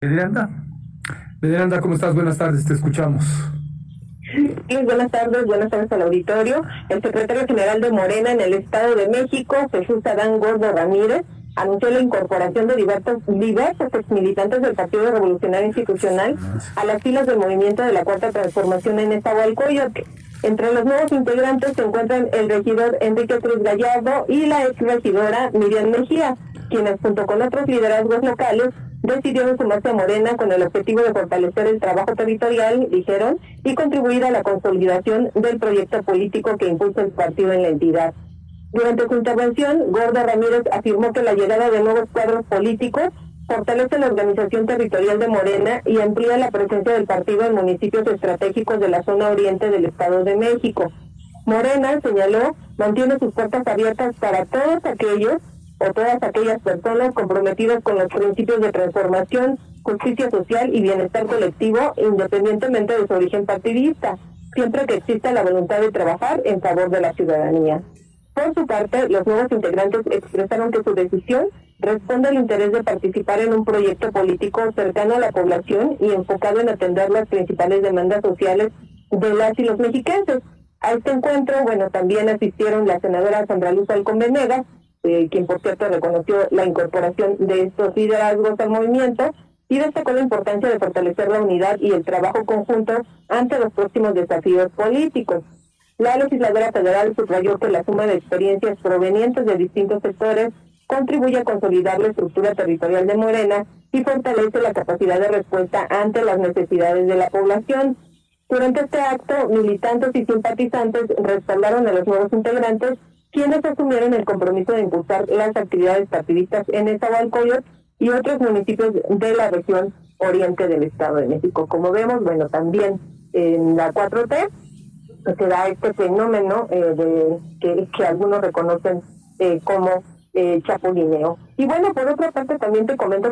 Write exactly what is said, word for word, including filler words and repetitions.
Veneranda, Veneranda, ¿cómo estás? Buenas tardes, te escuchamos. Sí, buenas tardes, buenas tardes al auditorio. El secretario general de Morena en el Estado de México, Jesús Adán Gordo Ramírez, anunció la incorporación de diversos, diversos exmilitantes del Partido Revolucionario Institucional a las filas del movimiento de la Cuarta Transformación en Nezahualcóyotl. Entre los nuevos integrantes se encuentran el regidor Enrique Cruz Gallardo y la exregidora Miriam Mejía, quienes junto con otros liderazgos locales decidieron sumarse a Morena con el objetivo de fortalecer el trabajo territorial, dijeron, y contribuir a la consolidación del proyecto político que impulsa el partido en la entidad. Durante su intervención, Gordo Ramírez afirmó que la llegada de nuevos cuadros políticos fortalece la organización territorial de Morena y amplía la presencia del partido en municipios estratégicos de la zona oriente del Estado de México. Morena, señaló, mantiene sus puertas abiertas para todos aquellos o todas aquellas personas comprometidas con los principios de transformación, justicia social y bienestar colectivo, independientemente de su origen partidista, siempre que exista la voluntad de trabajar en favor de la ciudadanía. Por su parte, los nuevos integrantes expresaron que su decisión responde al interés de participar en un proyecto político cercano a la población y enfocado en atender las principales demandas sociales de las y los mexicanos. A este encuentro, bueno, también asistieron la senadora Sandra Luz Halcón Venegas, eh, quien por cierto reconoció la incorporación de estos liderazgos al movimiento y destacó la importancia de fortalecer la unidad y el trabajo conjunto ante los próximos desafíos políticos. La legisladora federal subrayó que la suma de experiencias provenientes de distintos sectores contribuye a consolidar la estructura territorial de Morena y fortalece la capacidad de respuesta ante las necesidades de la población. Durante este acto, militantes y simpatizantes respaldaron a los nuevos integrantes, quienes asumieron el compromiso de impulsar las actividades partidistas en Nezahualcóyotl y otros municipios de la región oriente del Estado de México. Como vemos, bueno, también en la cuatro T se da este fenómeno eh, de que, que algunos reconocen eh, como eh, chapulineo. Y bueno, por otra parte también te comento